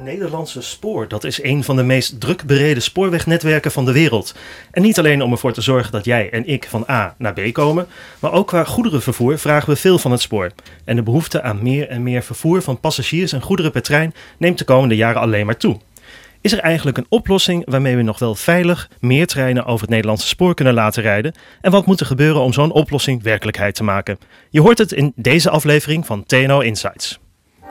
Nederlandse spoor, dat is een van de meest druk bereden spoorwegnetwerken van de wereld. En niet alleen om ervoor te zorgen dat jij en ik van A naar B komen, maar ook qua goederenvervoer vragen we veel van het spoor. En de behoefte aan meer en meer vervoer van passagiers en goederen per trein neemt de komende jaren alleen maar toe. Is er eigenlijk een oplossing waarmee we nog wel veilig meer treinen over het Nederlandse spoor kunnen laten rijden? En wat moet er gebeuren om zo'n oplossing werkelijkheid te maken? Je hoort het in deze aflevering van TNO Insights.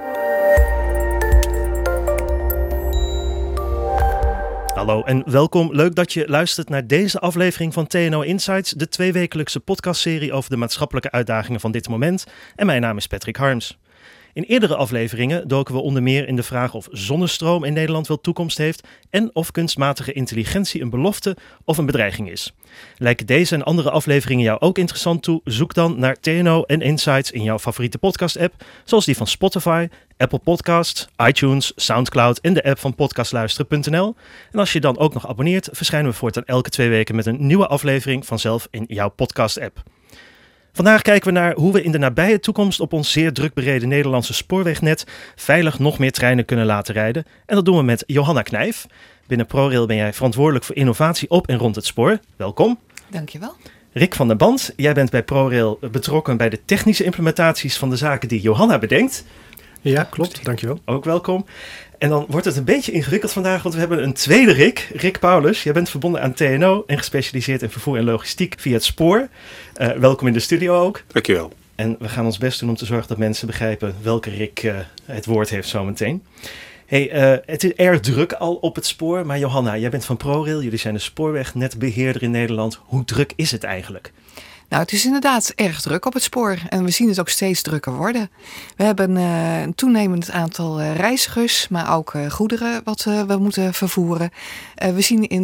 Hallo en welkom. Leuk dat je luistert naar deze aflevering van TNO Insights, de tweewekelijkse podcastserie over de maatschappelijke uitdagingen van dit moment. En mijn naam is Patrick Harms. In eerdere afleveringen doken we onder meer in de vraag of zonnestroom in Nederland wel toekomst heeft en of kunstmatige intelligentie een belofte of een bedreiging is. Lijken deze en andere afleveringen jou ook interessant toe? Zoek dan naar TNO en Insights in jouw favoriete podcast-app, zoals die van Spotify, Apple Podcasts, iTunes, Soundcloud en de app van podcastluisteren.nl. En als je dan ook nog abonneert, verschijnen we voortaan elke 2 weken met een nieuwe aflevering vanzelf in jouw podcast-app. Vandaag kijken we naar hoe we in de nabije toekomst op ons zeer druk bereden Nederlandse spoorwegnet veilig nog meer treinen kunnen laten rijden. En dat doen we met Johanna Knijf. Binnen ProRail ben jij verantwoordelijk voor innovatie op en rond het spoor. Welkom. Dankjewel. Rick van der Band, jij bent bij ProRail betrokken bij de technische implementaties van de zaken die Johanna bedenkt. Ja, klopt. Dankjewel. Ook welkom. En dan wordt het een beetje ingewikkeld vandaag, want we hebben een tweede Rick. Rick Paulus, jij bent verbonden aan TNO en gespecialiseerd in vervoer en logistiek via het spoor. Welkom in de studio ook. Dankjewel. En we gaan ons best doen om te zorgen dat mensen begrijpen welke Rick het woord heeft zometeen. Het is erg druk al op het spoor, maar Johanna, jij bent van ProRail. Jullie zijn de spoorwegnetbeheerder in Nederland. Hoe druk is het eigenlijk? Nou, het is inderdaad erg druk op het spoor en we zien het ook steeds drukker worden. We hebben een toenemend aantal reizigers, maar ook goederen wat we moeten vervoeren. We zien in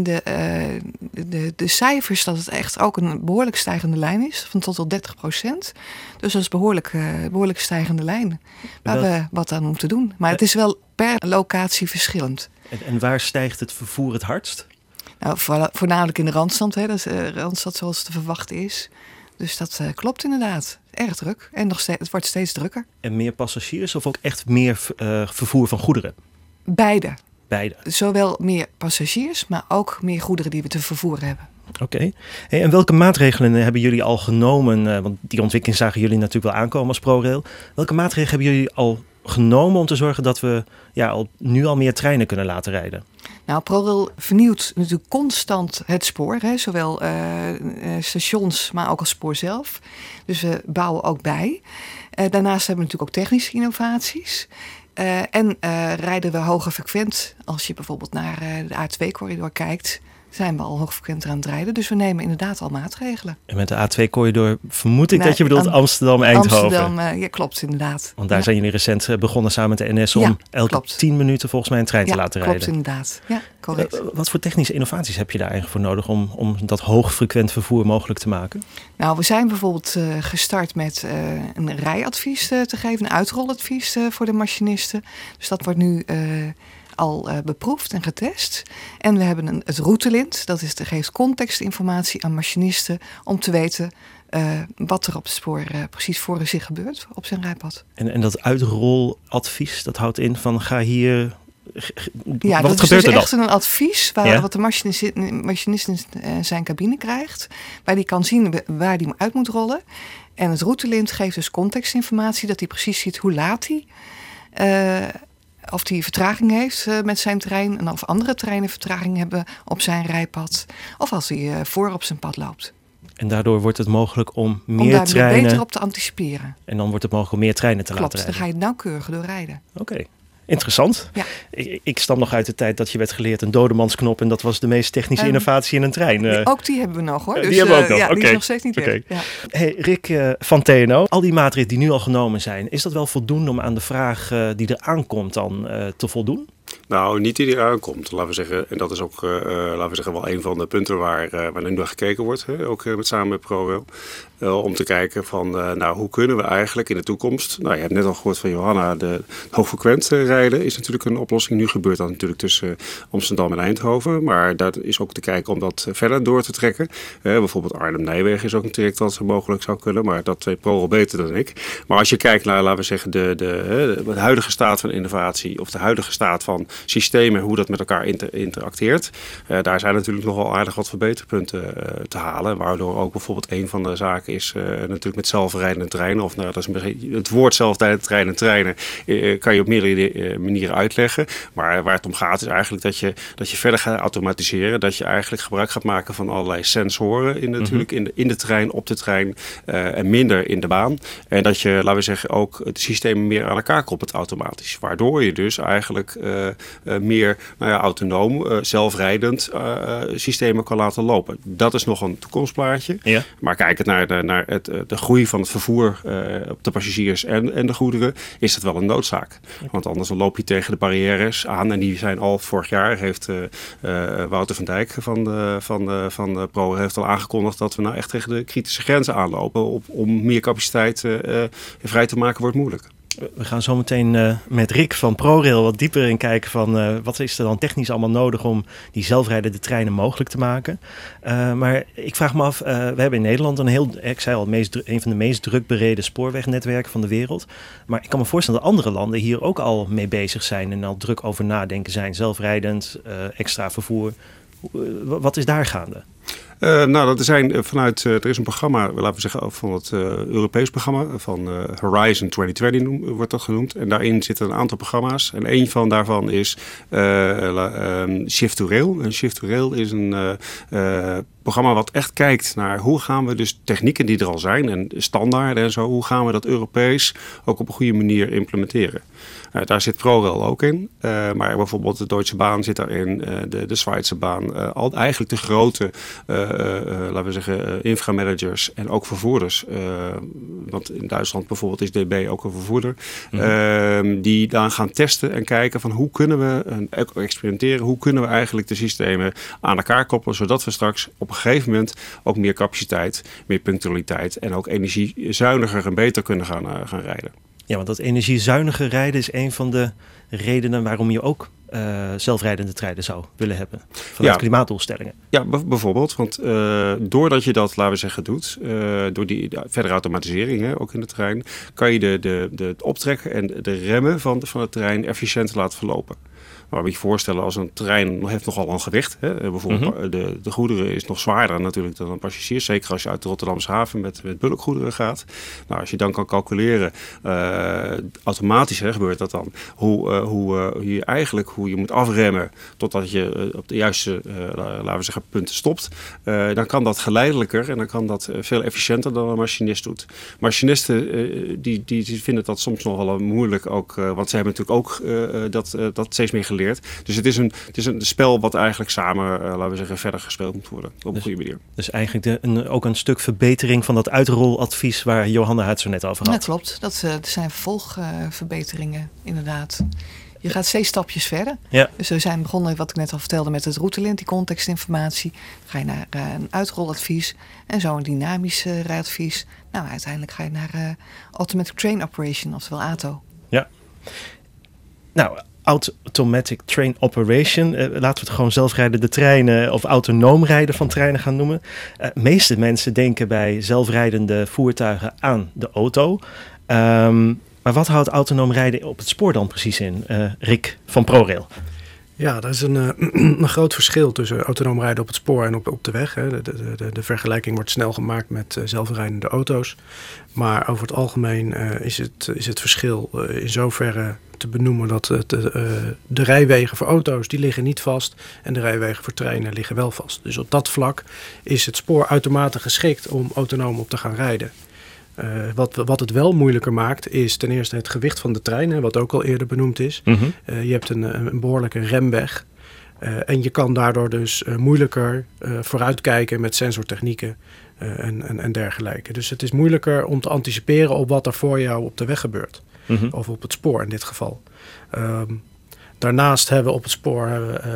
de cijfers dat het echt ook een behoorlijk stijgende lijn is, van tot 30%. Dus dat is behoorlijk stijgende lijn waar we wat aan moeten doen. Maar het is wel per locatie verschillend. En waar stijgt het vervoer het hardst? Nou, voornamelijk in de Randstad, hè. Dat is Randstad zoals te verwachten is. Dus dat klopt inderdaad. Erg druk. En het wordt steeds drukker. En meer passagiers of ook echt meer vervoer van goederen? Beide. Beide. Zowel meer passagiers, maar ook meer goederen die we te vervoeren hebben. Oké. En welke maatregelen hebben jullie al genomen? Want die ontwikkeling zagen jullie natuurlijk wel aankomen als ProRail. Welke maatregelen hebben jullie al genomen om te zorgen dat we nu al meer treinen kunnen laten rijden? Nou, ProRail vernieuwt natuurlijk constant het spoor, hè? Zowel stations, maar ook als spoor zelf. Dus we bouwen ook bij. Daarnaast hebben we natuurlijk ook technische innovaties. En rijden we hoger frequent. Als je bijvoorbeeld naar de A2-corridor kijkt, zijn we al hoogfrequenter aan het rijden. Dus we nemen inderdaad al maatregelen. En met de A2-corridor vermoed ik dat je bedoelt Amsterdam-Eindhoven. Amsterdam, ja, klopt inderdaad. Want daar zijn jullie recent begonnen samen met de NS om elke 10 minuten volgens mij een trein te laten rijden. Ja, klopt inderdaad. Ja, correct. Wat voor technische innovaties heb je daar eigenlijk voor nodig om dat hoogfrequent vervoer mogelijk te maken? Nou, we zijn bijvoorbeeld gestart met een rijadvies te geven, een uitroladvies voor de machinisten. Dus dat wordt nu al beproefd en getest. En we hebben het routelint, dat geeft contextinformatie aan machinisten om te weten wat er op het spoor precies voor zich gebeurt op zijn rijpad. En dat uitroladvies, dat houdt in van ga hier. Ja, wat dat gebeurt is dus er echt een advies wat de machinist in zijn cabine krijgt, waar hij kan zien waar hij uit moet rollen. En het routelint geeft dus contextinformatie, dat hij precies ziet hoe laat hij, of hij vertraging heeft met zijn trein en of andere treinen vertraging hebben op zijn rijpad, of als hij voor op zijn pad loopt. En daardoor wordt het mogelijk om meer daar treinen beter op te anticiperen. En dan wordt het mogelijk om meer treinen te laten rijden. Klopt, dan ga je nauwkeuriger doorrijden. Oké. Interessant. Ja. Ik stam nog uit de tijd dat je werd geleerd een dodemansknop en dat was de meest technische innovatie in een trein. Ook die hebben we nog hoor. Dus, die hebben we ook nog. Ja, okay. Die is nog steeds niet weg. Ja. Hey, Rick van TNO, al die maatregelen die nu al genomen zijn, is dat wel voldoende om aan de vraag die er aankomt dan te voldoen? Nou, niet die eraan komt, laten we zeggen. En dat is ook wel een van de punten waar nu naar gekeken wordt. Hè? Ook samen met ProRail. Om te kijken van hoe kunnen we eigenlijk in de toekomst. Nou, je hebt net al gehoord van Johanna, de hoogfrequent rijden is natuurlijk een oplossing. Nu gebeurt dat natuurlijk tussen Amsterdam en Eindhoven. Maar dat is ook te kijken om dat verder door te trekken. Bijvoorbeeld Arnhem-Nijmegen is ook een traject dat mogelijk zou kunnen. Maar dat weet ProRail beter dan ik. Maar als je kijkt naar, laten we zeggen, de huidige staat van innovatie of de huidige staat van systemen, hoe dat met elkaar interacteert. Daar zijn natuurlijk nog wel aardig wat verbeterpunten te halen. Waardoor ook bijvoorbeeld een van de zaken is natuurlijk met zelfrijdende treinen. Of dat is het woord zelfrijdende treinen kan je op meerdere manieren uitleggen. Maar waar het om gaat is eigenlijk dat je verder gaat automatiseren. Dat je eigenlijk gebruik gaat maken van allerlei sensoren in de trein, op de trein en minder in de baan. En dat je, laten we zeggen, ook het systeem meer aan elkaar koppelt automatisch. Waardoor je dus eigenlijk meer autonoom, zelfrijdend systemen kan laten lopen. Dat is nog een toekomstplaatje. Ja. Maar kijkend naar de groei van het vervoer op de passagiers en de goederen, is dat wel een noodzaak. Want anders dan loop je tegen de barrières aan. En die zijn al vorig jaar, heeft Wouter van Dijk van ProRail heeft al aangekondigd dat we nou echt tegen de kritische grenzen aanlopen. Om meer capaciteit vrij te maken wordt moeilijk. We gaan zo meteen met Rick van ProRail wat dieper in kijken van wat is er dan technisch allemaal nodig om die zelfrijdende treinen mogelijk te maken. Maar ik vraag me af, we hebben in Nederland ik zei al, een van de meest druk bereden spoorwegnetwerken van de wereld. Maar ik kan me voorstellen dat andere landen hier ook al mee bezig zijn en al druk over nadenken zijn. Zelfrijdend, extra vervoer. Wat is daar gaande? Er is een programma, laten we zeggen, van het Europees programma van Horizon 2020 wordt dat genoemd. En daarin zitten een aantal programma's. En één daarvan is Shift to Rail. En Shift to Rail is een programma wat echt kijkt naar hoe gaan we dus technieken die er al zijn en standaarden en zo, hoe gaan we dat Europees ook op een goede manier implementeren. Daar zit ProRail ook in. Maar bijvoorbeeld de Deutsche Bahn zit daarin, de Zweedse Bahn. Eigenlijk de grote, laten we zeggen, inframanagers en ook vervoerders. Want in Duitsland bijvoorbeeld is DB ook een vervoerder. Die dan gaan testen en kijken van hoe kunnen we experimenteren. Hoe kunnen we eigenlijk de systemen aan elkaar koppelen. Zodat we straks op een gegeven moment ook meer capaciteit, meer punctualiteit en ook energiezuiniger en beter kunnen gaan rijden. Ja, want dat energiezuinige rijden is een van de redenen waarom je ook zelfrijdende treinen zou willen hebben. Vanuit klimaatdoelstellingen. Ja, bijvoorbeeld. Want doordat je dat, laten we zeggen, doet, door die verdere automatisering, ook in de trein, kan je de optrekken en de remmen van de trein efficiënter laten verlopen. Maar moet je voorstellen, als een trein heeft nogal een gewicht. Bijvoorbeeld de goederen is nog zwaarder natuurlijk dan een passagier. Zeker als je uit de Rotterdamse haven met bulkgoederen gaat. Nou, als je dan kan calculeren, automatisch gebeurt dat dan. Hoe je moet afremmen totdat je op de juiste, laten we zeggen, punten stopt. Dan kan dat geleidelijker en dan kan dat veel efficiënter dan een machinist doet. Machinisten die vinden dat soms nog wel moeilijk ook. Want ze hebben natuurlijk ook dat steeds meer geleerd. Dus het is een spel wat eigenlijk samen, laten we zeggen, verder gespeeld moet worden. Op een goede manier. Dus eigenlijk ook een stuk verbetering van dat uitroladvies waar Johanna het zo net over had. Dat klopt. Dat zijn vervolgverbeteringen inderdaad. Je gaat steeds stapjes verder. Ja. Dus we zijn begonnen, wat ik net al vertelde, met het routelint, die contextinformatie. Dan ga je naar een uitroladvies en zo een dynamisch rijadvies. Nou, uiteindelijk ga je naar Automatic Train Operation, oftewel ATO. Ja. Nou, Automatic Train Operation. Laten we het gewoon zelfrijdende treinen of autonoom rijden van treinen gaan noemen. Meeste mensen denken bij zelfrijdende voertuigen aan de auto. Maar wat houdt autonoom rijden op het spoor dan precies in? Rick van ProRail. Ja, dat is een groot verschil tussen autonoom rijden op het spoor en op de weg. Hè. De vergelijking wordt snel gemaakt met zelfrijdende auto's. Maar over het algemeen is het verschil in zoverre te benoemen dat de rijwegen voor auto's die liggen niet vast en de rijwegen voor treinen liggen wel vast. Dus op dat vlak is het spoor uitermate geschikt om autonoom op te gaan rijden. Wat het wel moeilijker maakt is ten eerste het gewicht van de trein, wat ook al eerder benoemd is. Mm-hmm. Je hebt een behoorlijke remweg. En je kan daardoor dus moeilijker vooruitkijken met sensortechnieken en dergelijke. Dus het is moeilijker om te anticiperen op wat er voor jou op de weg gebeurt. Mm-hmm. Of op het spoor in dit geval. Daarnaast hebben we op het spoor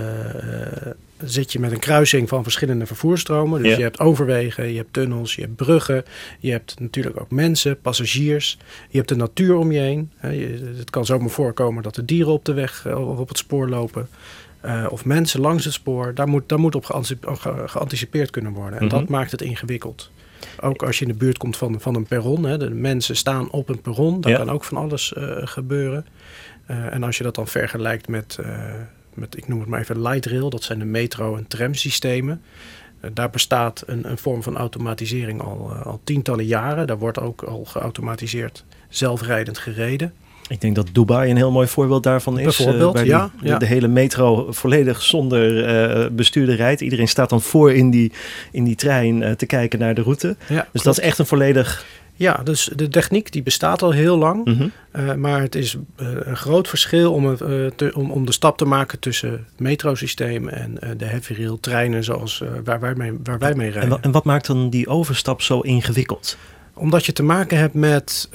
zit je met een kruising van verschillende vervoersstromen. Dus je hebt overwegen, je hebt tunnels, je hebt bruggen. Je hebt natuurlijk ook mensen, passagiers. Je hebt de natuur om je heen. Het kan zomaar voorkomen dat er dieren op de weg of op het spoor lopen. Of mensen langs het spoor. Daar moet op geanticipeerd kunnen worden. En dat maakt het ingewikkeld. Ook als je in de buurt komt van een perron. De mensen staan op een perron. Daar kan ook van alles gebeuren. En als je dat dan vergelijkt met, ik noem het maar even light rail, dat zijn de metro- en tramsystemen. Daar bestaat een vorm van automatisering al tientallen jaren. Daar wordt ook al geautomatiseerd zelfrijdend gereden. Ik denk dat Dubai een heel mooi voorbeeld daarvan is. Bijvoorbeeld, de hele metro volledig zonder bestuurder rijdt. Iedereen staat dan voor in die trein te kijken naar de route. Ja, dus klopt. dat is echt een volledig... Ja, dus de techniek die bestaat al heel lang. Maar het is een groot verschil om de stap te maken tussen het metrosysteem en de heavy rail treinen zoals waar wij mee rijden. En wat maakt dan die overstap zo ingewikkeld? Omdat je te maken hebt met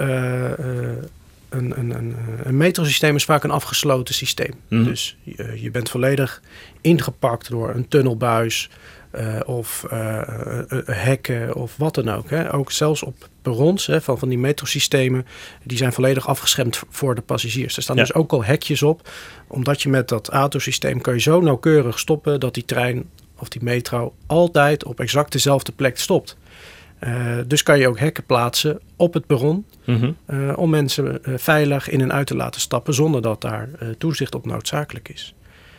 een metrosysteem is vaak een afgesloten systeem. Dus je bent volledig ingepakt door een tunnelbuis of hekken of wat dan ook. Hè. Ook zelfs op perrons van die metrosystemen, die zijn volledig afgeschermd voor de passagiers. Er staan dus ook al hekjes op, omdat je met dat autosysteem kan je zo nauwkeurig stoppen dat die trein of die metro altijd op exact dezelfde plek stopt. Dus kan je ook hekken plaatsen op het perron om mensen veilig in en uit te laten stappen zonder dat daar toezicht op noodzakelijk is.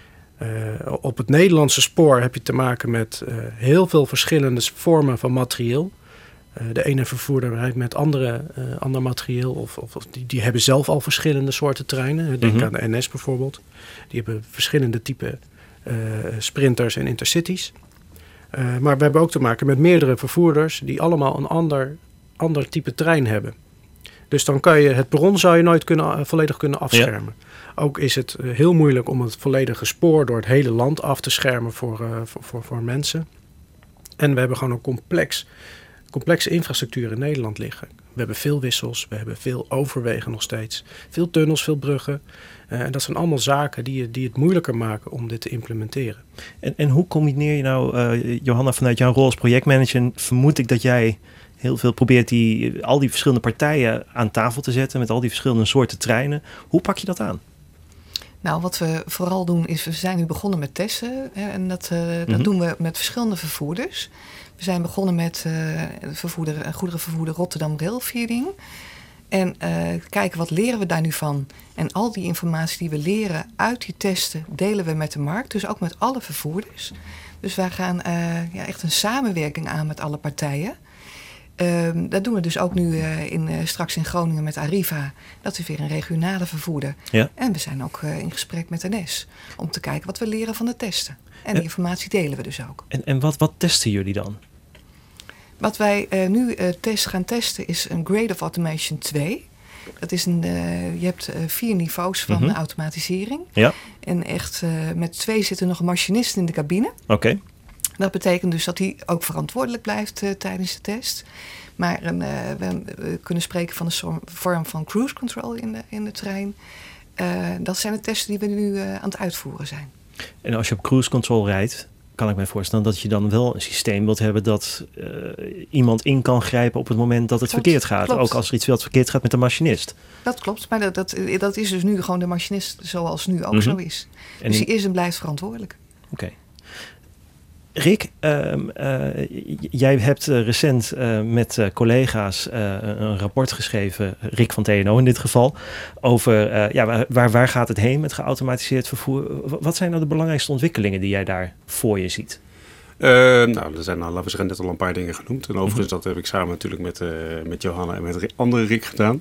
Op het Nederlandse spoor heb je te maken met heel veel verschillende vormen van materieel. De ene vervoerder rijdt met ander materieel of die hebben zelf al verschillende soorten treinen. Denk aan de NS bijvoorbeeld. Die hebben verschillende type sprinters en intercities. Maar we hebben ook te maken met meerdere vervoerders die allemaal een ander type trein hebben. Dus dan kan je het perron zou je nooit volledig kunnen afschermen. Ja. Ook is het heel moeilijk om het volledige spoor door het hele land af te schermen voor mensen. En we hebben gewoon een complexe infrastructuur in Nederland liggen. We hebben veel wissels, we hebben veel overwegen nog steeds. Veel tunnels, veel bruggen. En dat zijn allemaal zaken die het moeilijker maken om dit te implementeren. En hoe combineer je nou, Johanna, vanuit jouw rol als projectmanager, vermoed ik dat jij heel veel probeert al die verschillende partijen aan tafel te zetten met al die verschillende soorten treinen. Hoe pak je dat aan? Nou, wat we vooral doen is, we zijn nu begonnen met testen. En dat doen we met verschillende vervoerders. We zijn begonnen met goederenvervoerder Rotterdam Railfeeding. En kijken wat leren we daar nu van. En al die informatie die we leren uit die testen delen we met de markt. Dus ook met alle vervoerders. Dus wij gaan echt een samenwerking aan met alle partijen. Dat doen we dus ook nu straks in Groningen met Arriva. Dat is weer een regionale vervoerder. Ja. En we zijn ook in gesprek met NS. Om te kijken wat we leren van de testen. En die informatie delen we dus ook. En wat testen jullie dan? Wat wij nu gaan testen is een Grade of Automation 2. Dat is je hebt 4 niveaus van automatisering. Ja. En echt met 2 zit er nog een machinist in de cabine. Oké. Dat betekent dus dat hij ook verantwoordelijk blijft tijdens de test. Maar we kunnen spreken van een vorm van cruise control in de trein. Dat zijn de testen die we nu aan het uitvoeren zijn. En als je op cruise control rijdt, kan ik mij voorstellen dat je dan wel een systeem wilt hebben dat iemand in kan grijpen op het moment dat het verkeerd gaat. Klopt. Ook als er iets wat verkeerd gaat met de machinist. Dat klopt, maar dat is dus nu gewoon de machinist zoals nu ook zo is. En dus die is en blijft verantwoordelijk. Oké. Rick, jij hebt recent met collega's een rapport geschreven, Rick van TNO in dit geval, over waar gaat het heen met geautomatiseerd vervoer. Wat zijn nou de belangrijkste ontwikkelingen die jij daar voor je ziet? Er zijn laten we zeggen net al een paar dingen genoemd. En overigens dat heb ik samen natuurlijk met Johanna en met andere Rick gedaan.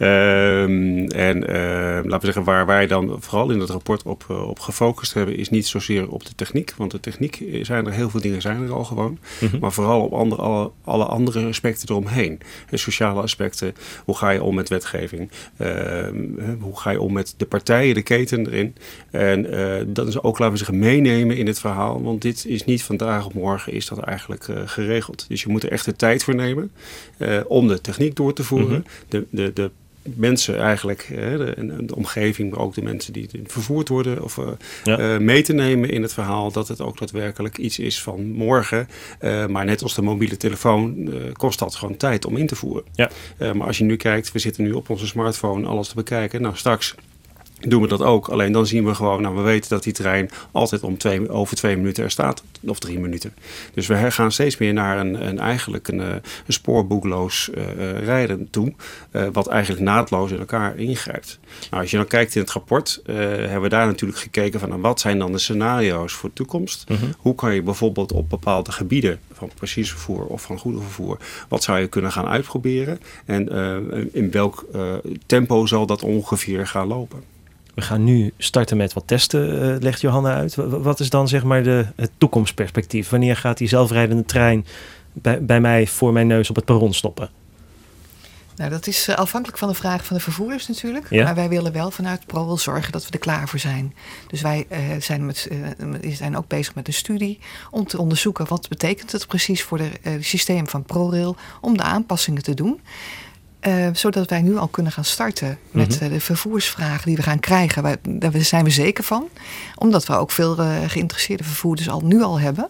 Laten we zeggen waar wij dan vooral in het rapport op gefocust hebben is niet zozeer op de techniek. Want de techniek zijn er heel veel dingen zijn er al gewoon. Maar vooral op alle andere aspecten eromheen. Sociale aspecten. Hoe ga je om met wetgeving? Hoe ga je om met de partijen, de keten erin? En dat is ook laten we zeggen meenemen in het verhaal. Want dit is niet vandaag op morgen is dat eigenlijk geregeld. Dus je moet er echt de tijd voor nemen om de techniek door te voeren. De mensen eigenlijk, de omgeving, maar ook de mensen die vervoerd worden of mee te nemen in het verhaal dat het ook daadwerkelijk iets is van morgen. Maar net als de mobiele telefoon kost dat gewoon tijd om in te voeren. Ja. Maar als je nu kijkt, we zitten nu op onze smartphone alles te bekijken. Nou, straks doen we dat ook. Alleen dan zien we gewoon, we weten dat die trein altijd over 2 minuten er staat. Of 3 minuten. Dus we gaan steeds meer naar een spoorboekloos rijden toe. Wat eigenlijk naadloos in elkaar ingrijpt. Nou, als je dan kijkt in het rapport, hebben we daar natuurlijk gekeken van wat zijn dan de scenario's voor de toekomst. Hoe kan je bijvoorbeeld op bepaalde gebieden van precies vervoer of van goederenvervoer, wat zou je kunnen gaan uitproberen? En in welk tempo zal dat ongeveer gaan lopen? We gaan nu starten met wat testen, legt Johanna uit. Wat is dan zeg maar het toekomstperspectief? Wanneer gaat die zelfrijdende trein bij mij voor mijn neus op het perron stoppen? Nou, dat is afhankelijk van de vraag van de vervoerders natuurlijk. Ja. Maar wij willen wel vanuit ProRail zorgen dat we er klaar voor zijn. Dus wij zijn ook bezig met een studie om te onderzoeken wat betekent het precies voor het systeem van ProRail om de aanpassingen te doen. Zodat wij nu al kunnen gaan starten met de vervoersvragen die we gaan krijgen. Daar zijn we zeker van. Omdat we ook veel geïnteresseerde vervoerders nu al hebben.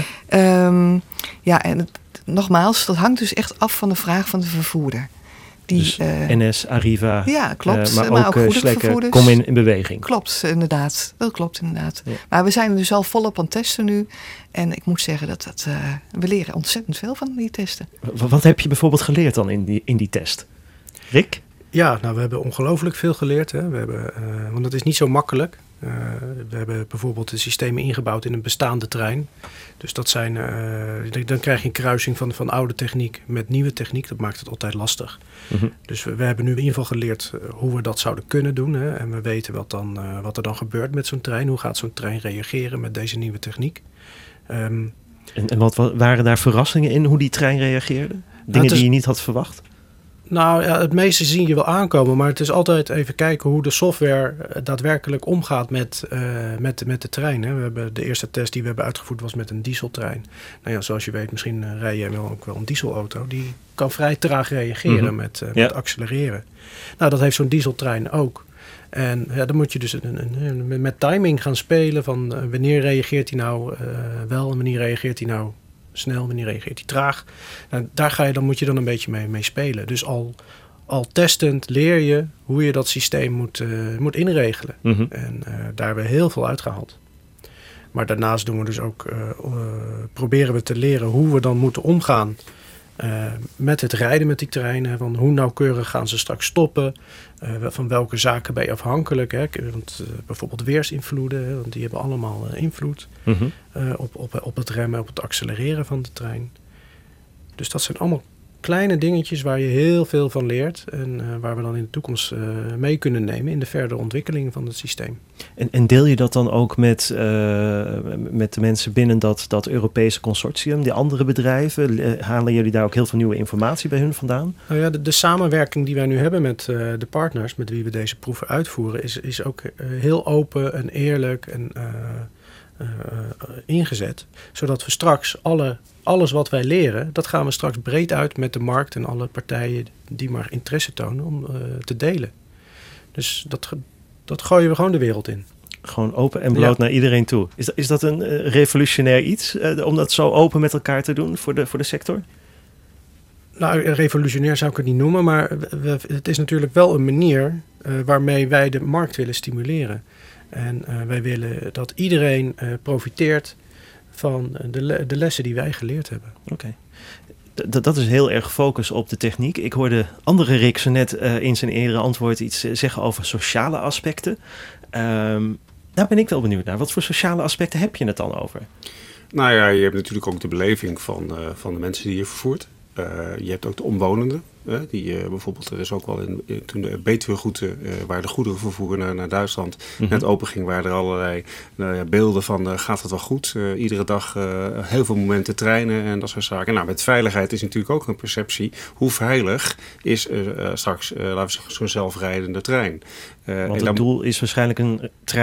Ja. En nogmaals, dat hangt dus echt af van de vraag van de vervoerder. Dus NS, Arriva, ja, klopt. maar ook goederenvervoerders. Kom in beweging. Klopt, inderdaad. Dat klopt inderdaad. Ja. Maar we zijn dus al volop aan het testen nu. En ik moet zeggen we leren ontzettend veel van die testen. Wat heb je bijvoorbeeld geleerd dan in die test? Rick? Ja, we hebben ongelooflijk veel geleerd. Hè. Want het is niet zo makkelijk. We hebben bijvoorbeeld de systemen ingebouwd in een bestaande trein. Dus dat zijn, dan krijg je een kruising van oude techniek met nieuwe techniek. Dat maakt het altijd lastig. Dus we hebben nu in ieder geval geleerd hoe we dat zouden kunnen doen. Hè. En we weten wat er dan gebeurt met zo'n trein. Hoe gaat zo'n trein reageren met deze nieuwe techniek? En wat waren daar verrassingen in hoe die trein reageerde? Dingen die je niet had verwacht? Nou ja, het meeste zie je wel aankomen, maar het is altijd even kijken hoe de software daadwerkelijk omgaat met de trein. Hè. We hebben de eerste test die we hebben uitgevoerd was met een dieseltrein. Nou ja, zoals je weet, misschien rij je ook wel een dieselauto. Die kan vrij traag reageren met accelereren. Nou, dat heeft zo'n dieseltrein ook. En dan moet je dus met timing gaan spelen van wanneer reageert hij nou wel en wanneer reageert hij nou snel, wanneer reageert hij traag. Nou, daar moet je dan een beetje mee spelen. Dus al testend leer je hoe je dat systeem moet inregelen. En daar hebben we heel veel uitgehaald. Maar daarnaast doen we dus ook, proberen we te leren hoe we dan moeten omgaan met het rijden met die treinen. Van hoe nauwkeurig gaan ze straks stoppen? Van welke zaken ben je afhankelijk? Hè? Want, bijvoorbeeld weersinvloeden, want die hebben allemaal invloed op het remmen, op het accelereren van de trein. Dus dat zijn allemaal kleine dingetjes waar je heel veel van leert en waar we dan in de toekomst mee kunnen nemen in de verdere ontwikkeling van het systeem. En deel je dat dan ook met de mensen binnen dat Europese consortium, die andere bedrijven? Halen jullie daar ook heel veel nieuwe informatie bij hun vandaan? Nou ja, de samenwerking die wij nu hebben met de partners met wie we deze proeven uitvoeren is ook heel open en eerlijk en ingezet. Zodat we straks alles wat wij leren, dat gaan we straks breed uit met de markt en alle partijen die maar interesse tonen om te delen. Dus dat gooien we gewoon de wereld in. Gewoon open en bloot naar iedereen toe. Is dat een revolutionair iets om dat zo open met elkaar te doen voor de sector? Nou, revolutionair zou ik het niet noemen, maar het is natuurlijk wel een manier waarmee wij de markt willen stimuleren. En wij willen dat iedereen profiteert van de lessen die wij geleerd hebben. Oké. Dat is heel erg gefocust op de techniek. Ik hoorde andere Rick zo net in zijn eerdere antwoord iets zeggen over sociale aspecten. Daar ben ik wel benieuwd naar. Wat voor sociale aspecten heb je het dan over? Nou ja, je hebt natuurlijk ook de beleving van de mensen die je vervoert. Je hebt ook de omwonenden. Die bijvoorbeeld, er is ook wel toen de Betuweroute, waar de goederenvervoer naar Duitsland net open ging, waren er allerlei beelden van gaat het wel goed? Iedere dag heel veel momenten treinen en dat soort zaken. Nou, met veiligheid is natuurlijk ook een perceptie. Hoe veilig is straks, laten we zeggen, zo'n zelfrijdende trein? Want het doel is waarschijnlijk een trein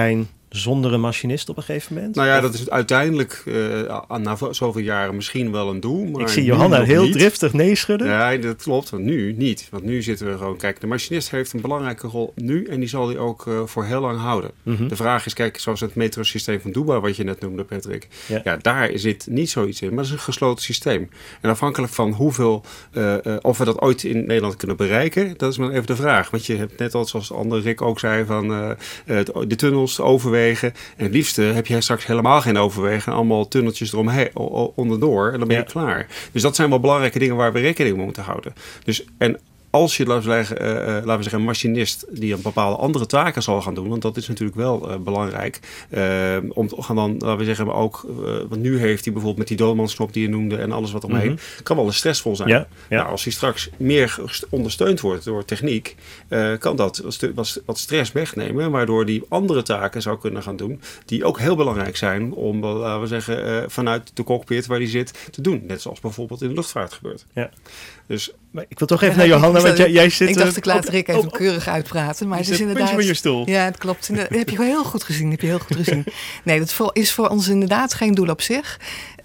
zonder een machinist op een gegeven moment? Nou ja, dat is uiteindelijk na zoveel jaren misschien wel een doel. Maar ik zie Johanna heel driftig nee schudden. Ja, dat klopt. Want nu niet. Want nu zitten we gewoon... Kijk, de machinist heeft een belangrijke rol nu en die zal die ook voor heel lang houden. De vraag is, kijk, zoals het metrosysteem van Dubai, wat je net noemde, Patrick. Ja, daar zit niet zoiets in. Maar dat is een gesloten systeem. En afhankelijk van hoeveel... of we dat ooit in Nederland kunnen bereiken, dat is maar even de vraag. Want je hebt net al, zoals andere Rick ook zei, van de tunnels overwegen. En het liefste heb jij straks helemaal geen overwegen. Allemaal tunneltjes eromheen, onderdoor. En dan ben je klaar. Dus dat zijn wel belangrijke dingen waar we rekening mee moeten houden. Dus, en als je, laten we zeggen, een machinist die een bepaalde andere taken zal gaan doen, want dat is natuurlijk wel belangrijk, om te gaan dan, laten we zeggen, ook, want nu heeft hij bijvoorbeeld met die doelmansknop die je noemde en alles wat omheen, kan wel eens stressvol zijn. Ja. Nou, als hij straks meer ondersteund wordt door techniek, kan dat wat stress wegnemen, waardoor die andere taken zou kunnen gaan doen, die ook heel belangrijk zijn om, laten we zeggen, vanuit de cockpit waar die zit te doen. Net zoals bijvoorbeeld in de luchtvaart gebeurt. Ja. Dus, maar ik wil toch even naar Johanna, want jij zit... Ik dacht, ik laat Rick even keurig uitpraten. Maar het is inderdaad... van je stoel. Ja, het klopt. Dat heb je heel goed gezien. Nee, dat is voor ons inderdaad geen doel op zich.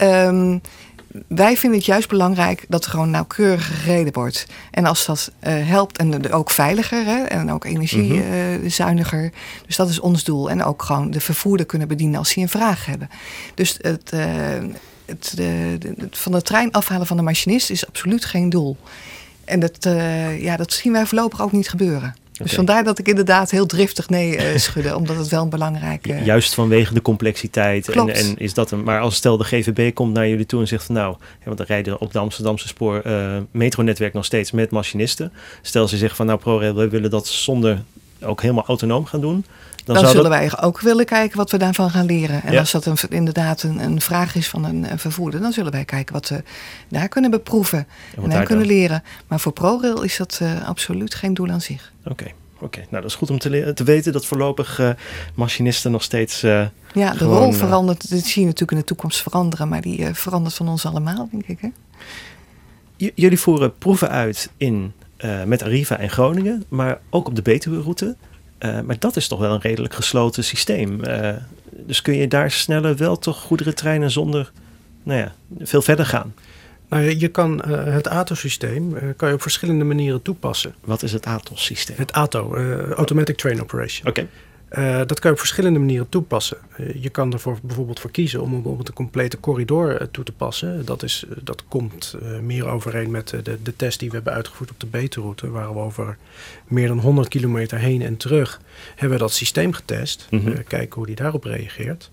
Wij vinden het juist belangrijk dat er gewoon nauwkeurig gereden wordt. En als dat helpt, en ook veiliger, hè, en ook energiezuiniger. Dus dat is ons doel. En ook gewoon de vervoerder kunnen bedienen als ze een vraag hebben. Dus het van de trein afhalen van de machinist is absoluut geen doel. En dat zien wij voorlopig ook niet gebeuren. Okay. Dus vandaar dat ik inderdaad heel driftig nee schudde, omdat het wel een belangrijke... Juist vanwege de complexiteit. En is dat maar als stel de GVB komt naar jullie toe en zegt van nou, want dan rijden op de Amsterdamse spoor metronetwerk nog steeds met machinisten. Stel ze zeggen van nou ProRail, we willen dat zonder ook helemaal autonoom gaan doen. Dan zullen wij ook willen kijken wat we daarvan gaan leren. En als dat inderdaad een vraag is van een vervoerder, dan zullen wij kijken wat we daar kunnen beproeven en daar kunnen leren. Maar voor ProRail is dat absoluut geen doel aan zich. Oké. Nou, dat is goed om te weten dat voorlopig machinisten nog steeds... de rol verandert. Dit zie je natuurlijk in de toekomst veranderen, maar die verandert van ons allemaal, denk ik. Hè? Jullie voeren proeven uit met Arriva en Groningen, maar ook op de Betuwe-route. Maar dat is toch wel een redelijk gesloten systeem. Dus kun je daar sneller wel toch goederentreinen zonder veel verder gaan? Nou, je kan het ATO-systeem kan je op verschillende manieren toepassen. Wat is het ATOS-systeem? Het ATO, Automatic Train Operation. Oké. Dat kan je op verschillende manieren toepassen. Je kan er bijvoorbeeld voor kiezen om bijvoorbeeld een complete corridor toe te passen. Dat komt meer overeen met de test die we hebben uitgevoerd op de Betuwe-route, waar we over meer dan 100 kilometer heen en terug hebben we dat systeem getest. Kijken hoe die daarop reageert.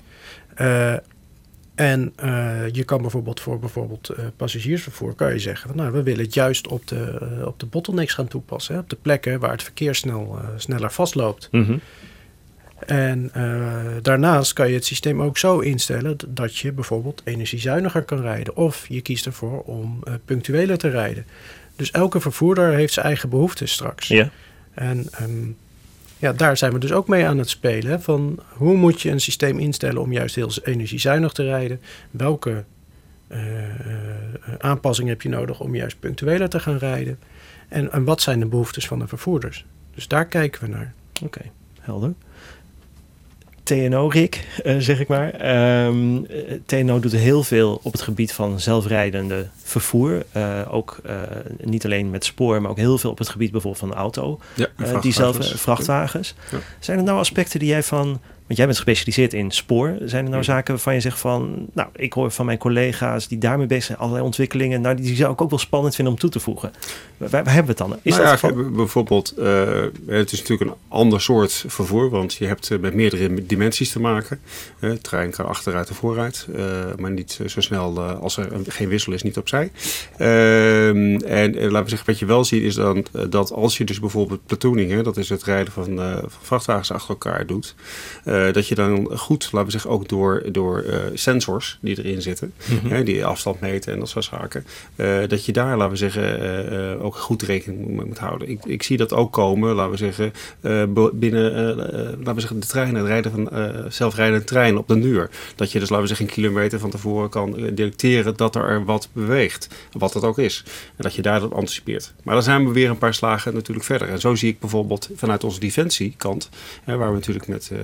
En je kan bijvoorbeeld voor passagiersvervoer kan je zeggen van nou, we willen het juist op de bottlenecks gaan toepassen. Hè, op de plekken waar het verkeer sneller vastloopt. En daarnaast kan je het systeem ook zo instellen dat je bijvoorbeeld energiezuiniger kan rijden. Of je kiest ervoor om punctueler te rijden. Dus elke vervoerder heeft zijn eigen behoeftes straks. Ja. En daar zijn we dus ook mee aan het spelen. Hè, van hoe moet je een systeem instellen om juist heel energiezuinig te rijden? Welke aanpassing heb je nodig om juist punctueler te gaan rijden? En wat zijn de behoeftes van de vervoerders? Dus daar kijken we naar. Oké, helder. TNO, Rick, zeg ik maar. TNO doet heel veel op het gebied van zelfrijdende vervoer. Ook niet alleen met spoor, maar ook heel veel op het gebied bijvoorbeeld van de auto. Ja, vrachtwagens. Ja. Zijn er nou aspecten die jij want jij bent gespecialiseerd in spoor. Zijn er nou zaken waarvan je zegt van, nou, ik hoor van mijn collega's die daarmee bezig zijn, allerlei ontwikkelingen, nou, die zou ik ook wel spannend vinden om toe te voegen. Waar hebben we het dan? Is dat bijvoorbeeld, het is natuurlijk een ander soort vervoer, want je hebt met meerdere dimensies te maken. De trein kan achteruit en vooruit, maar niet zo snel als er geen wissel is, niet opzij. En laten we zeggen, wat je wel ziet is dan dat als je dus bijvoorbeeld platooning, dat is het rijden van vrachtwagens achter elkaar doet, dat je dan goed, laten we zeggen, ook door sensors die erin zitten, die afstand meten en dat soort zaken, dat je daar, laten we zeggen, ook goed rekening mee moet houden. Ik zie dat ook komen, laten we zeggen, binnen, laten we zeggen, de treinen, het rijden van zelfrijdende treinen op den duur. Dat je dus, laten we zeggen, een kilometer van tevoren kan detecteren dat er wat beweegt, wat dat ook is. En dat je daarop anticipeert. Maar dan zijn we weer een paar slagen natuurlijk verder. En zo zie ik bijvoorbeeld vanuit onze defensiekant, waar we natuurlijk met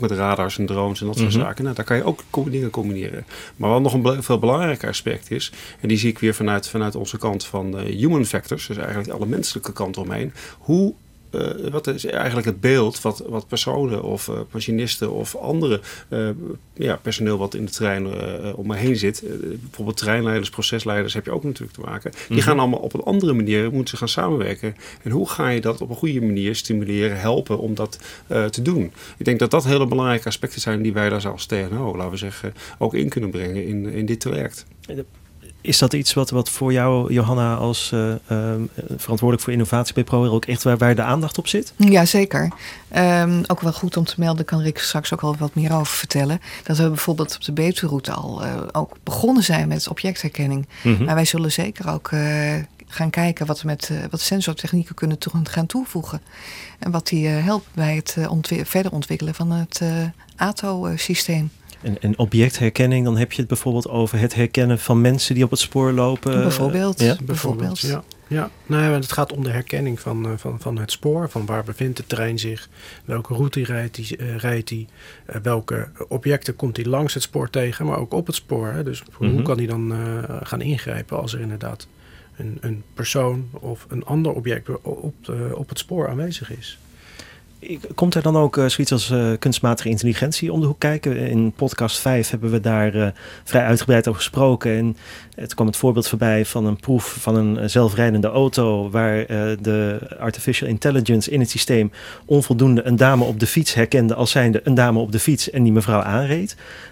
met radars en drones en dat soort zaken. Nou, daar kan je ook dingen combineren. Maar wat nog een veel belangrijker aspect is, en die zie ik weer vanuit onze kant van human factors, dus eigenlijk alle menselijke kant omheen. Wat is eigenlijk het beeld wat personen of machinisten of andere personeel wat in de trein om me heen zit. Bijvoorbeeld treinleiders, procesleiders heb je ook natuurlijk te maken. Die gaan allemaal op een andere manier, moeten ze gaan samenwerken. En hoe ga je dat op een goede manier stimuleren, helpen om dat te doen? Ik denk dat dat hele belangrijke aspecten zijn die wij daar als TNO, laten we zeggen, ook in kunnen brengen in dit traject. Is dat iets wat voor jou, Johanna, als verantwoordelijk voor innovatie bij ProRail ook echt waar de aandacht op zit? Ja, zeker. Ook wel goed om te melden, kan Rick straks ook al wat meer over vertellen. Dat we bijvoorbeeld op de Betuweroute al ook begonnen zijn met objectverkenning. Maar wij zullen zeker ook gaan kijken wat we met wat sensortechnieken kunnen gaan toevoegen. En wat die helpt bij het verder ontwikkelen van het ATO-systeem. En objectherkenning, dan heb je het bijvoorbeeld over het herkennen van mensen die op het spoor lopen. Bijvoorbeeld. Ja. Nou ja, het gaat om de herkenning van het spoor. Van waar bevindt de trein zich? Welke route rijdt hij? Welke objecten komt hij langs het spoor tegen? Maar ook op het spoor. Hè? Dus hoe kan hij dan gaan ingrijpen als er inderdaad een persoon of een ander object op het spoor aanwezig is? Komt er dan ook zoiets als kunstmatige intelligentie om de hoek kijken? In podcast 5 hebben we daar vrij uitgebreid over gesproken. En het kwam het voorbeeld voorbij van een proef van een zelfrijdende auto, waar de artificial intelligence in het systeem onvoldoende een dame op de fiets herkende als zijnde een dame op de fiets en die mevrouw aanreed.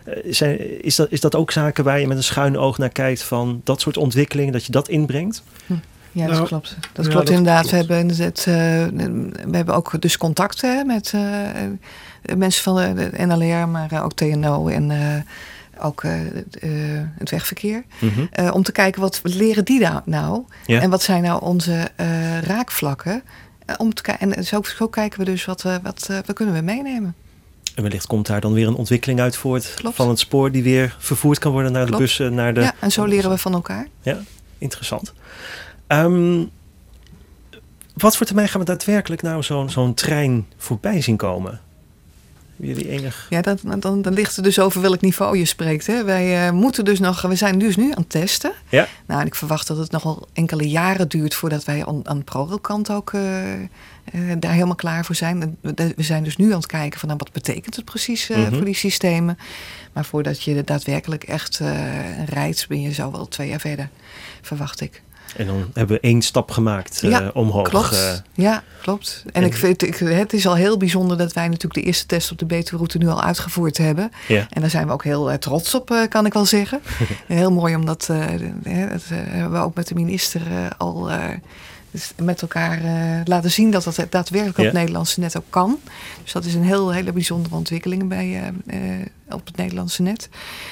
Is dat ook zaken waar je met een schuin oog naar kijkt van dat soort ontwikkelingen, dat je dat inbrengt? Ja, dat klopt. Dat klopt inderdaad. Klopt. We hebben ook dus contacten met mensen van de NLR, maar ook TNO en ook het wegverkeer. Om te kijken, wat leren die nou? Ja. En wat zijn nou onze raakvlakken? En zo kijken we dus wat kunnen we meenemen. En wellicht komt daar dan weer een ontwikkeling uit voort van het spoor die weer vervoerd kan worden naar de bussen. Ja, en zo leren we van elkaar. Ja, interessant. Wat voor termijn gaan we daadwerkelijk nou zo'n trein voorbij zien komen? Jullie enig? Ja, dan ligt er dus over welk niveau je spreekt. Hè? We zijn dus nu aan het testen. Ja. Nou, en ik verwacht dat het nog wel enkele jaren duurt voordat wij aan de ProRail-kant ook daar helemaal klaar voor zijn. We zijn dus nu aan het kijken van wat betekent het precies voor die systemen. Maar voordat je daadwerkelijk echt rijdt, ben je zo wel 2 jaar verder, verwacht ik. En dan hebben we 1 stap gemaakt omhoog. Klopt. Ja, klopt. En ik vind het is al heel bijzonder dat wij natuurlijk de eerste test op de Betuweroute nu al uitgevoerd hebben. Ja. En daar zijn we ook heel trots op, kan ik wel zeggen. Heel mooi omdat hebben we ook met de minister al met elkaar laten zien dat dat daadwerkelijk op het Nederlandse net ook kan. Dus dat is een hele bijzondere ontwikkeling op het Nederlandse net.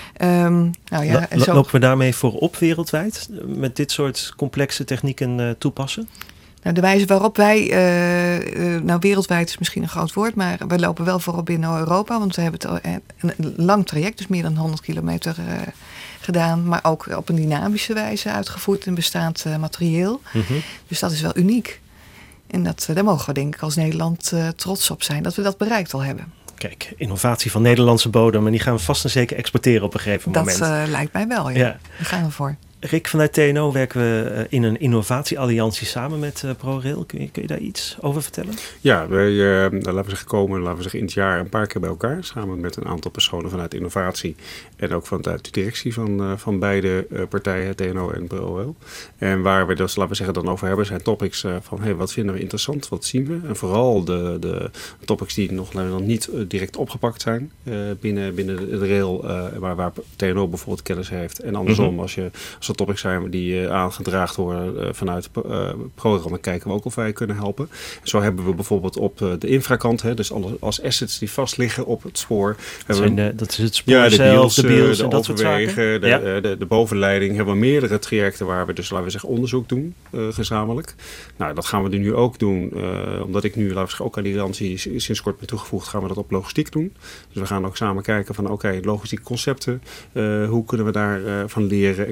Lopen we daarmee voorop wereldwijd met dit soort complexe technieken toepassen? Nou, de wijze waarop wij, wereldwijd is misschien een groot woord, maar we lopen wel voorop binnen Europa, want we hebben een lang traject, dus meer dan 100 kilometer gedaan, maar ook op een dynamische wijze uitgevoerd in bestaand materieel. Dus dat is wel uniek. En daar mogen we denk ik als Nederland trots op zijn dat we dat bereikt al hebben. Kijk, innovatie van Nederlandse bodem en die gaan we vast en zeker exporteren op een gegeven moment. Dat lijkt mij wel, ja. Daar gaan we voor. Rick, vanuit TNO werken we in een innovatiealliantie samen met ProRail. Kun je daar iets over vertellen? Ja, wij laten we zeggen in het jaar een paar keer bij elkaar. Samen met een aantal personen vanuit innovatie. En ook vanuit de directie van beide partijen, TNO en ProRail. En waar we dus, laten we zeggen, dan over hebben zijn topics van wat vinden we interessant, wat zien we. En vooral de topics die nog niet direct opgepakt zijn binnen de rail. Waar TNO bijvoorbeeld kennis heeft. En andersom, als topics zijn die aangedraagd worden vanuit ProRail, dan kijken we ook of wij kunnen helpen. Zo hebben we bijvoorbeeld op de infrakant, dus als assets die vast liggen op het spoor. Dat is het spoor zelf, de biels en dat soort zaken. De bovenleiding hebben we meerdere trajecten waar we dus, laten we zeggen, onderzoek doen gezamenlijk. Nou, dat gaan we nu ook doen. Omdat ik nu, laten we zeggen, ook aan die alliantie sinds kort ben toegevoegd, gaan we dat op logistiek doen. Dus we gaan ook samen kijken van logistieke concepten. Hoe kunnen we daar van leren en kijken samen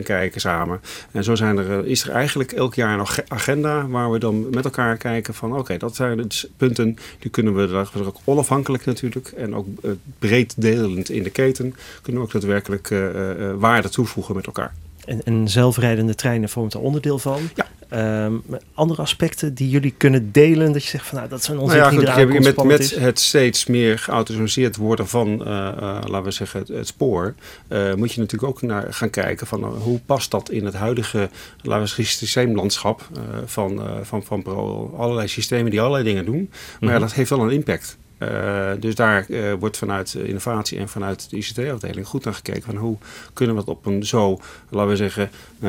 samen. En zo is er eigenlijk elk jaar een agenda waar we dan met elkaar kijken van oké, dat zijn dus punten, die kunnen we ook onafhankelijk natuurlijk en ook breed delend in de keten, kunnen we ook daadwerkelijk waarde toevoegen met elkaar. En zelfrijdende treinen vormt er onderdeel van. Ja. Andere aspecten die jullie kunnen delen, dat je zegt van nou, dat zijn ontwikkelingen die eraan met het steeds meer geautomatiseerd worden van, laten we zeggen, het spoor, moet je natuurlijk ook naar gaan kijken van hoe past dat in het huidige, laten we zeggen, systeemlandschap van ProRail. Allerlei systemen die allerlei dingen doen, maar dat heeft wel een impact. Dus daar wordt vanuit innovatie en vanuit de ICT-afdeling goed naar gekeken van hoe kunnen we dat op een zo, laten we zeggen,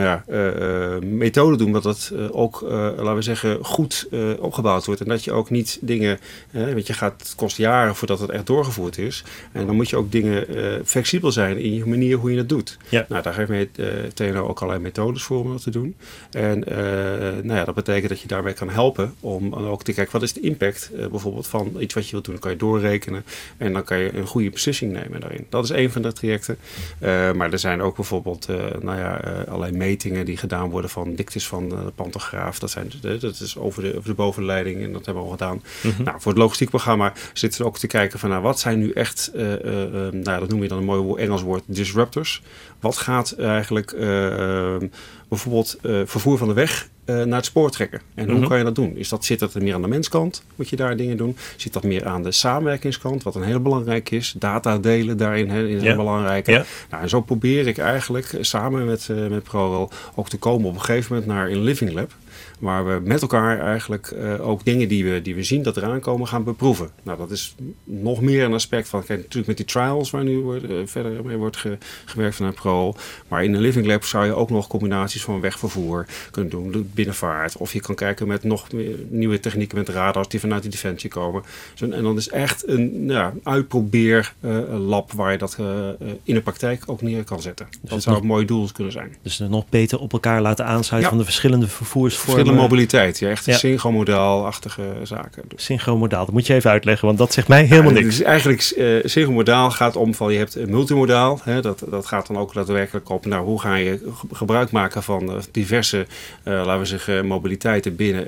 methode doen dat het ook, laten we zeggen, goed opgebouwd wordt. En dat je ook niet dingen, want het kost jaren voordat het echt doorgevoerd is. En dan moet je ook dingen flexibel zijn in je manier hoe je het doet. Ja. Nou, daar geeft TNO ook allerlei methodes voor om dat te doen. En dat betekent dat je daarbij kan helpen om ook te kijken wat is de impact bijvoorbeeld van iets wat je wilt doen. Dan kan je doorrekenen en dan kan je een goede beslissing nemen daarin. Dat is een van de trajecten. Maar er zijn ook bijvoorbeeld allerlei metingen die gedaan worden van dictes van de pantograaf. Dat is over de bovenleiding en dat hebben we al gedaan. Mm-hmm. Nou, voor het logistiekprogramma zitten we ook te kijken van wat zijn nu echt, dat noem je dan een mooi Engels woord, disruptors. Wat gaat eigenlijk bijvoorbeeld vervoer van de weg naar het spoor trekken. En hoe kan je dat doen? Zit dat meer aan de menskant? Moet je daar dingen doen? Zit dat meer aan de samenwerkingskant? Wat een heel belangrijk is. Data delen daarin is heel belangrijk. Ja. Nou, en zo probeer ik eigenlijk samen met ProRail ook te komen op een gegeven moment naar een living lab. Waar we met elkaar eigenlijk ook dingen die we zien dat eraan komen gaan beproeven. Nou, dat is nog meer een aspect van, kijk, natuurlijk met die trials waar nu verder mee wordt gewerkt vanuit ProRail. Maar in een living lab zou je ook nog combinaties van wegvervoer kunnen doen, binnenvaart. Of je kan kijken met nog meer nieuwe technieken met radars die vanuit de defensie komen. En dan is echt een uitprobeerlab waar je dat in de praktijk ook neer kan zetten. Dus dat zou een mooi doel kunnen zijn. Dus nog beter op elkaar laten aansluiten van de verschillende vervoersvormen. Mobiliteit, echt synchromodaal-achtige zaken. Synchromodaal, dat moet je even uitleggen, want dat zegt mij helemaal niks. Dus eigenlijk synchromodaal gaat om van je hebt multimodaal. Dat gaat dan ook daadwerkelijk op hoe ga je gebruik maken van diverse, laten we zeggen, mobiliteiten binnen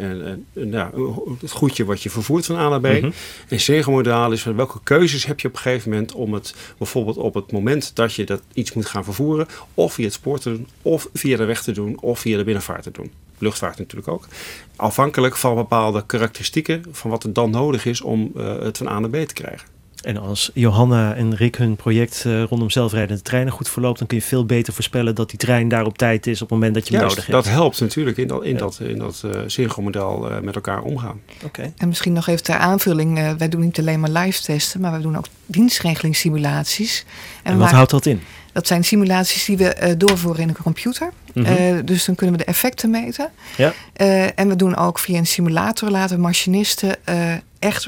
het goedje wat je vervoert van A naar B. Mm-hmm. En synchromodaal is van welke keuzes heb je op een gegeven moment om het bijvoorbeeld op het moment dat je dat iets moet gaan vervoeren, of via het spoor te doen, of via de weg te doen, of via de binnenvaart te doen. Luchtvaart natuurlijk ook. Afhankelijk van bepaalde karakteristieken van wat er dan nodig is om het van A naar B te krijgen. En als Johanna en Rick hun project rondom zelfrijdende treinen goed verloopt, dan kun je veel beter voorspellen dat die trein daar op tijd is op het moment dat je hem nodig hebt. Dat helpt natuurlijk in dat synchronmodel met elkaar omgaan. Okay. En misschien nog even ter aanvulling. Wij doen niet alleen maar live testen, maar we doen ook dienstregelingssimulaties. En wat houdt dat in? Dat zijn simulaties die we doorvoeren in een computer. Mm-hmm. Dus dan kunnen we de effecten meten. Ja. En we doen ook via een simulator, laten machinisten echt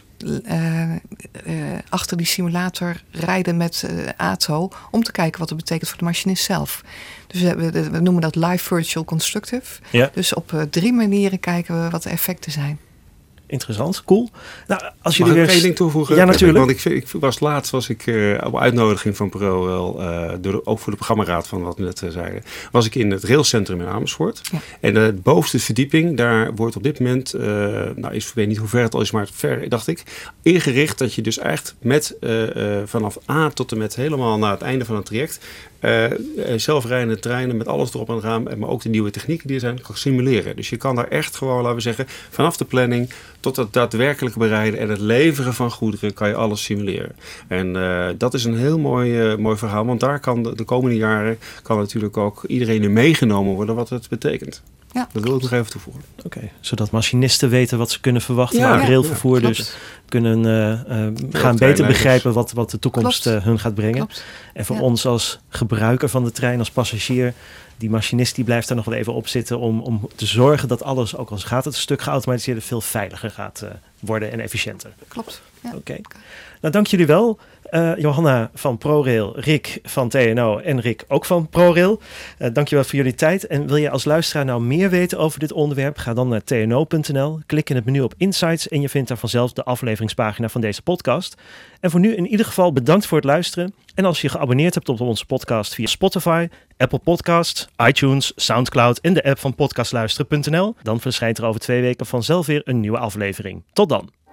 achter die simulator rijden met ATO om te kijken wat het betekent voor de machinist zelf. Dus we noemen dat live virtual constructive. Ja. Dus op 3 manieren kijken we wat de effecten zijn. Interessant, cool. Nou, als jullie één ding toevoegen? Ja, natuurlijk. Want was ik op uitnodiging van ProRail, ook voor de programmaraad van wat we net zeiden, was ik in het railcentrum in Amersfoort. Ja. En de bovenste verdieping, daar wordt op dit moment, ik weet niet hoe ver het al is, maar ver, dacht ik, ingericht dat je dus echt met vanaf A tot en met helemaal naar het einde van het traject zelfrijdende treinen met alles erop en eraan, maar ook de nieuwe technieken die er zijn, kan simuleren. Dus je kan daar echt gewoon, laten we zeggen, vanaf de planning tot het daadwerkelijke bereiden en het leveren van goederen kan je alles simuleren. En dat is een heel mooi verhaal, want daar kan de komende jaren kan natuurlijk ook iedereen er meegenomen worden wat het betekent. Ja, dat wil ik nog even toevoegen. Oké, zodat machinisten weten wat ze kunnen verwachten. Ja, railvervoer dus kunnen gaan beter begrijpen wat de toekomst hun gaat brengen. Klopt. En voor ons als gebruiker van de trein, als passagier, die machinist die blijft daar nog wel even op zitten om te zorgen dat alles, ook als gaat het een stuk geautomatiseerder, veel veiliger gaat worden en efficiënter. Klopt. Ja. Oké. Nou, dank jullie wel. Johanna van ProRail, Rick van TNO en Rick ook van ProRail. Dankjewel voor jullie tijd. En wil je als luisteraar nou meer weten over dit onderwerp? Ga dan naar tno.nl, klik in het menu op Insights en je vindt daar vanzelf de afleveringspagina van deze podcast. En voor nu in ieder geval bedankt voor het luisteren En als je geabonneerd hebt op onze podcast via Spotify, Apple Podcasts, iTunes, Soundcloud en de app van podcastluisteren.nl, dan verschijnt er over 2 weken vanzelf weer een nieuwe aflevering. Tot dan!